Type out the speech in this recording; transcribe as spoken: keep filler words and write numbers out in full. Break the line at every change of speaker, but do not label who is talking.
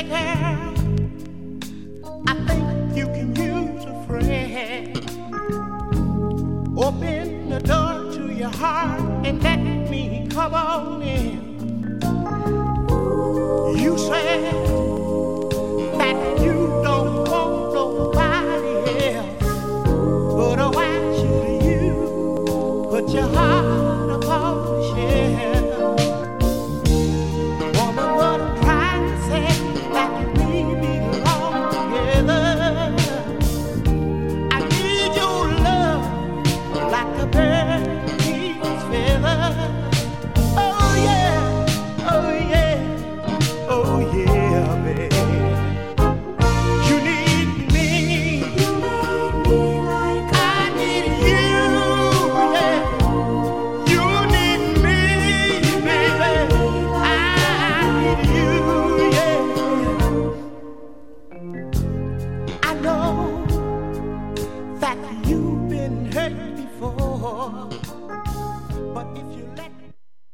girl, I think you can use a friend. Open the door to your heart and let me come on in. You